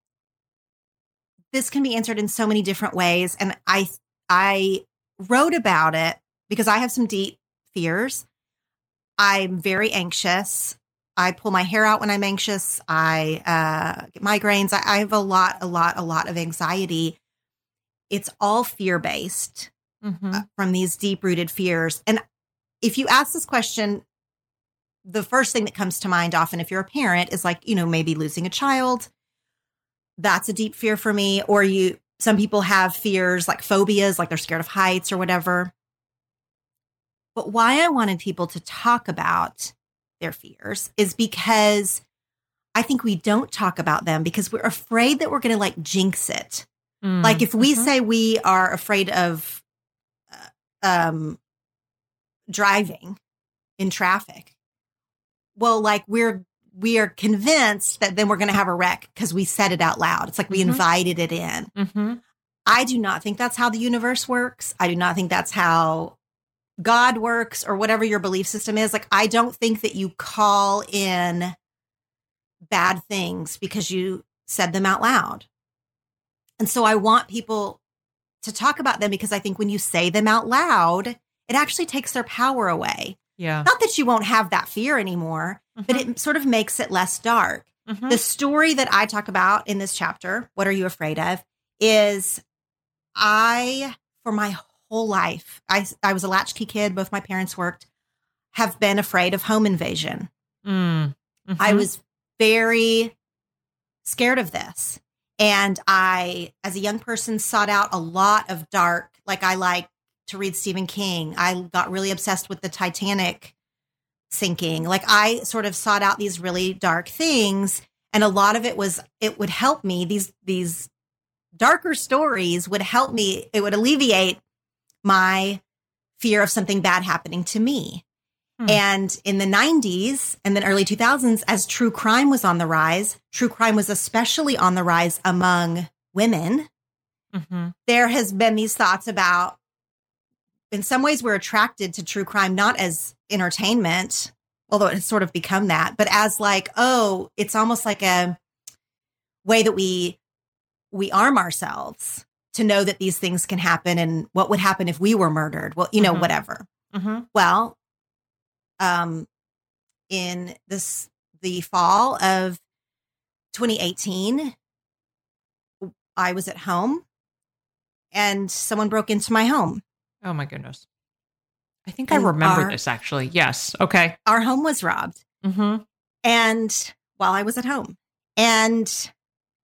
this can be answered in so many different ways. And I wrote about it because I have some deep fears. I'm very anxious. I pull my hair out when I'm anxious. I get migraines. I have a lot of anxiety. It's all fear-based from these deep-rooted fears. And if you ask this question, the first thing that comes to mind often, if you're a parent, is like, you know, maybe losing a child. That's a deep fear for me. Or some people have fears like phobias, like they're scared of heights or whatever. But why I wanted people to talk about their fears is because I think we don't talk about them because we're afraid that we're going to like jinx it. Like if we say we are afraid of driving in traffic, well, like we're we are convinced that then we're going to have a wreck because we said it out loud. It's like we invited it in. Mm-hmm. I do not think that's how the universe works. I do not think that's how God works or whatever your belief system is. Like, I don't think that you call in bad things because you said them out loud. And so I want people to talk about them because I think when you say them out loud, it actually takes their power away. Yeah. Not that you won't have that fear anymore, but it sort of makes it less dark. Mm-hmm. The story that I talk about in this chapter, What Are You Afraid Of?, is for my whole life, I was a latchkey kid. Both my parents worked, have been afraid of home invasion. Mm-hmm. I was very scared of this. And I, as a young person, sought out a lot of dark, like I like to read Stephen King. I got really obsessed with the Titanic sinking. Like I sort of sought out these really dark things. And a lot of it would help me. These darker stories would help me. It would alleviate my fear of something bad happening to me. And in the 90s and then early 2000s, as true crime was on the rise, true crime was especially on the rise among women. Mm-hmm. There has been these thoughts about, in some ways, we're attracted to true crime, not as entertainment, although it has sort of become that, but as like, oh, it's almost like a way that we arm ourselves to know that these things can happen and what would happen if we were murdered. Well, whatever. Mm-hmm. Well, in the fall of 2018, I was at home and someone broke into my home. Oh my goodness. I think I remember this actually. Yes. Okay. Our home was robbed. Mm-hmm. And while I was at home. And,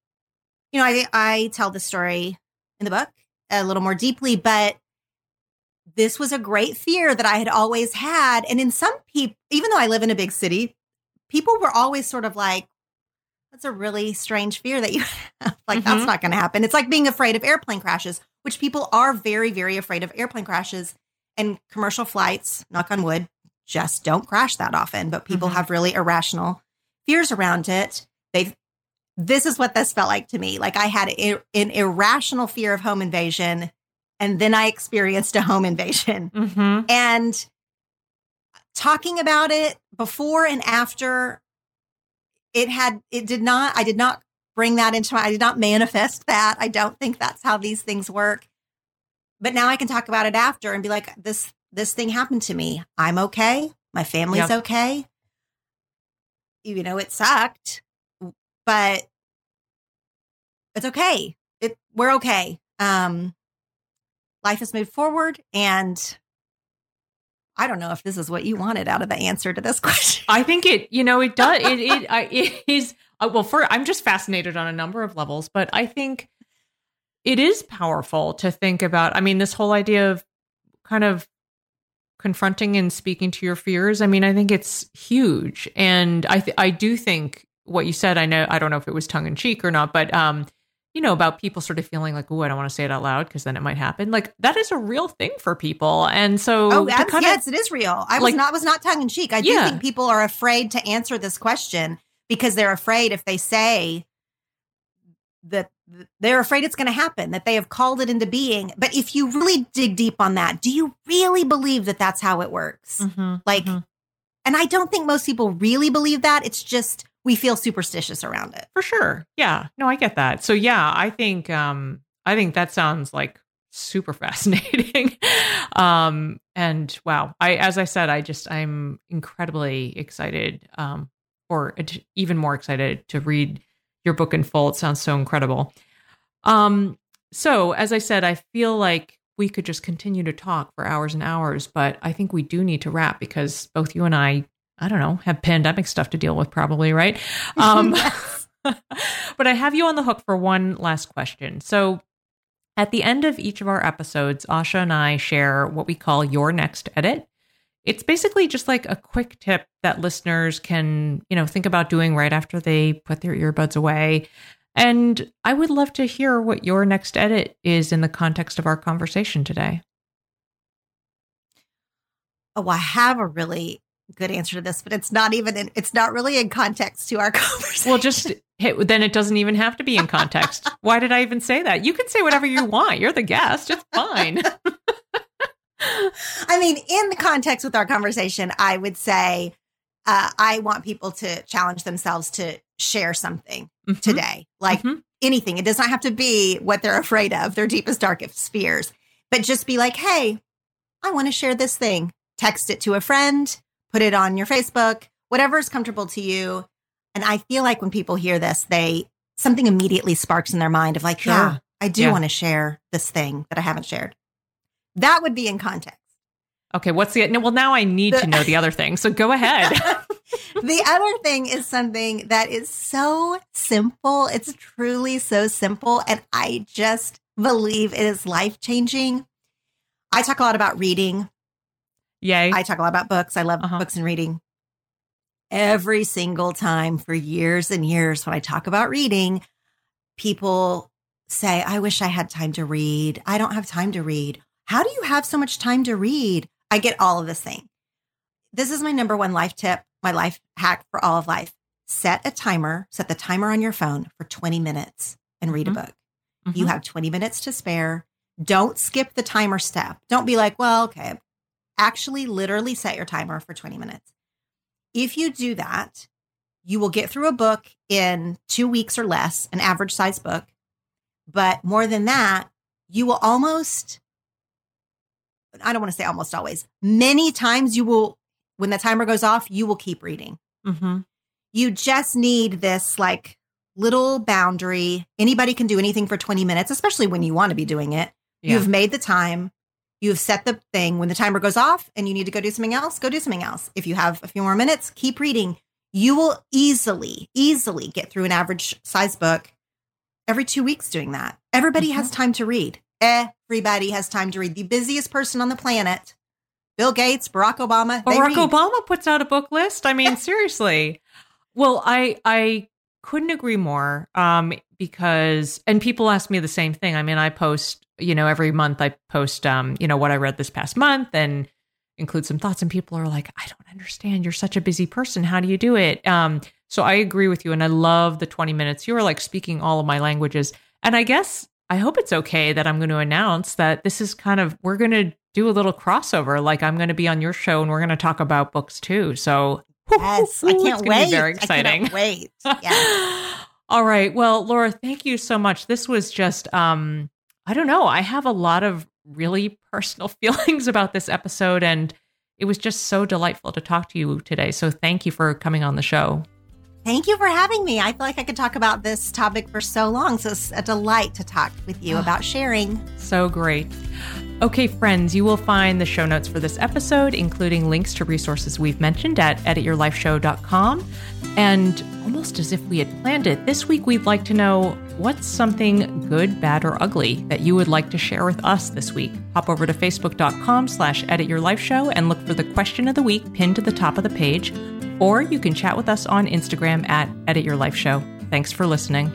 I tell the story in the book a little more deeply, but this was a great fear that I had always had. And in some people, even though I live in a big city, people were always sort of like, that's a really strange fear that you have. Like, that's not going to happen. It's like being afraid of airplane crashes, which people are very, very afraid of airplane crashes. And commercial flights, knock on wood, just don't crash that often. But people have really irrational fears around it. This is what this felt like to me. Like I had an irrational fear of home invasion. And then I experienced a home invasion. Mm-hmm. And talking about it before and after, I did not bring that into I did not manifest that. I don't think that's how these things work. But now I can talk about it after and be like, this thing happened to me. I'm okay. My family's okay. It sucked, but it's okay. We're okay. Life has moved forward, and I don't know if this is what you wanted out of the answer to this question. I think it does. It is. I'm just fascinated on a number of levels, but I think it is powerful to think about. I mean, this whole idea of kind of confronting and speaking to your fears. I mean, I think it's huge, and I do think what you said. I don't know if it was tongue in cheek or not, but about people sort of feeling like, oh, I don't want to say it out loud because then it might happen. Like that is a real thing for people. And so yes, it is real. I was not tongue in cheek. I do think people are afraid to answer this question because they're afraid if they say that they're afraid it's going to happen, that they have called it into being. But if you really dig deep on that, do you really believe that that's how it works? And I don't think most people really believe that. It's just, we feel superstitious around it. For sure. Yeah. No, I get that. So yeah, I think that sounds like super fascinating. And wow, as I said, I'm incredibly excited, or even more excited to read your book in full. It sounds so incredible. So as I said, I feel like we could just continue to talk for hours and hours, but I think we do need to wrap because both you and I don't know, have pandemic stuff to deal with probably, right? But I have you on the hook for one last question. So at the end of each of our episodes, Asha and I share what we call Your Next Edit. It's basically just like a quick tip that listeners can, think about doing right after they put their earbuds away. And I would love to hear what your next edit is in the context of our conversation today. Oh, I have a really good answer to this, but it's not really in context to our conversation. Well, then it doesn't even have to be in context. Why did I even say that? You can say whatever you want. You're the guest. It's fine. I mean, in the context with our conversation, I would say I want people to challenge themselves to share something today, like anything. It does not have to be what they're afraid of, their deepest, darkest fears, but just be like, hey, I want to share this thing. Text it to a friend, put it on your Facebook, whatever is comfortable to you. And I feel like when people hear this, something immediately sparks in their mind of like, yeah, I do want to share this thing that I haven't shared. That would be in context. Okay, now I need to know the other thing. So go ahead. The other thing is something that is so simple. It's truly so simple. And I just believe it is life-changing. I talk a lot about reading. Yay. I talk a lot about books. I love books and reading. Every single time for years and years when I talk about reading, people say, I wish I had time to read. I don't have time to read. How do you have so much time to read? I get all of this thing. This is my number one life tip, my life hack for all of life. Set the timer on your phone for 20 minutes and read a book. You have 20 minutes to spare. Don't skip the timer step. Don't be like, well, okay. Actually, literally set your timer for 20 minutes. If you do that, you will get through a book in 2 weeks or less, an average size book. But more than that, you will almost, I don't want to say almost always, many times you will, when the timer goes off, you will keep reading. You just need this like little boundary. Anybody can do anything for 20 minutes, especially when you want to be doing it. Yeah. You've made the time. You've set the thing. When the timer goes off and you need to go do something else, go do something else. If you have a few more minutes, keep reading. You will easily get through an average size book every 2 weeks doing that. Everybody has time to read. Everybody has time to read. The busiest person on the planet, Bill Gates, Barack Obama. Barack Obama puts out a book list. I mean, seriously. Well, I couldn't agree more because, and people ask me the same thing. I mean, I post, every month I post, what I read this past month and include some thoughts, and people are like, I don't understand. You're such a busy person. How do you do it? So I agree with you. And I love the 20 minutes. You are like speaking all of my languages. And I hope it's okay that I'm going to announce that this is we're going to do a little crossover. Like I'm going to be on your show and we're going to talk about books too. So yes, I can't wait. Be very exciting. I cannot wait. Yeah. All right. Well, Laura, thank you so much. This was just, I don't know. I have a lot of really personal feelings about this episode, and it was just so delightful to talk to you today. So thank you for coming on the show. Thank you for having me. I feel like I could talk about this topic for so long. So it's a delight to talk with you about sharing. So great. Okay, friends, you will find the show notes for this episode, including links to resources we've mentioned at edityourlifeshow.com. And almost as if we had planned it, this week we'd like to know what's something good, bad, or ugly that you would like to share with us this week. Hop over to facebook.com/edityourlifeshow and look for the question of the week pinned to the top of the page. Or you can chat with us on Instagram at edityourlifeshow. Thanks for listening.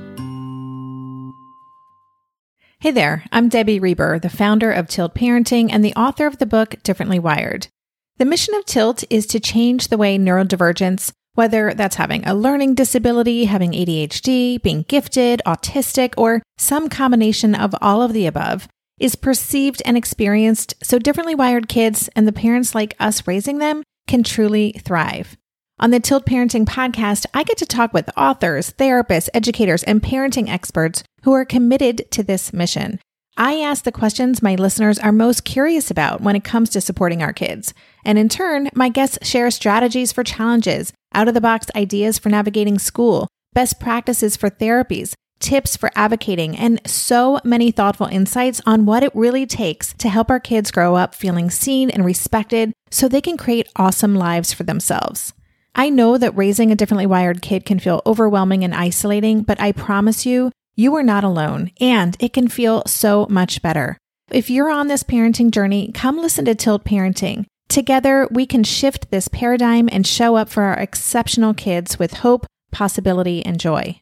Hey there, I'm Debbie Reber, the founder of Tilt Parenting and the author of the book Differently Wired. The mission of Tilt is to change the way neurodivergence, whether that's having a learning disability, having ADHD, being gifted, autistic, or some combination of all of the above, is perceived and experienced so differently wired kids and the parents like us raising them can truly thrive. On the Tilt Parenting podcast, I get to talk with authors, therapists, educators, and parenting experts who are committed to this mission. I ask the questions my listeners are most curious about when it comes to supporting our kids. And in turn, my guests share strategies for challenges, out-of-the-box ideas for navigating school, best practices for therapies, tips for advocating, and so many thoughtful insights on what it really takes to help our kids grow up feeling seen and respected so they can create awesome lives for themselves. I know that raising a differently wired kid can feel overwhelming and isolating, but I promise you, you are not alone, and it can feel so much better. If you're on this parenting journey, come listen to Tilt Parenting. Together, we can shift this paradigm and show up for our exceptional kids with hope, possibility, and joy.